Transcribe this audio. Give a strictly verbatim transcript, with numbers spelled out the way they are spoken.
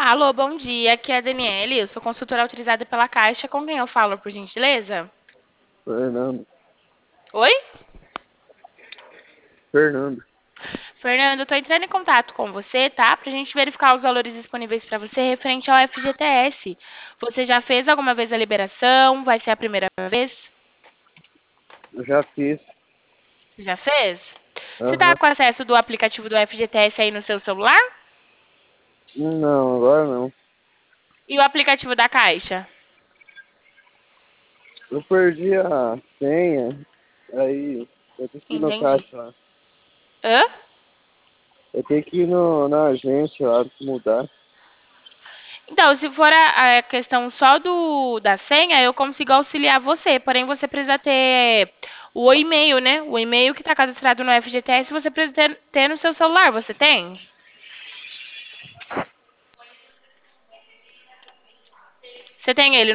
Alô, bom dia. Aqui é a Daniele. Eu sou consultora autorizada pela Caixa. Com quem eu falo, por gentileza? Fernando. Oi? Fernando. Fernando, eu tô entrando em contato com você, tá? Pra gente verificar os valores disponíveis para você referente ao F G T S. Você já fez alguma vez a liberação? Vai ser a primeira vez? Eu já fiz. Já fez? Você tá Aham. com acesso do aplicativo do F G T S aí no seu celular? Não, agora não. E o aplicativo da Caixa? Eu perdi a senha, aí eu tenho que ir no Entendi. caixa lá. Hã? Eu tenho que ir no, na agência lá mudar. Então, se for a, a questão só do da senha, eu consigo auxiliar você. Porém, você precisa ter o e-mail, né? O e-mail que está cadastrado no F G T S, você precisa ter, ter no seu celular. Você tem? Você tem ele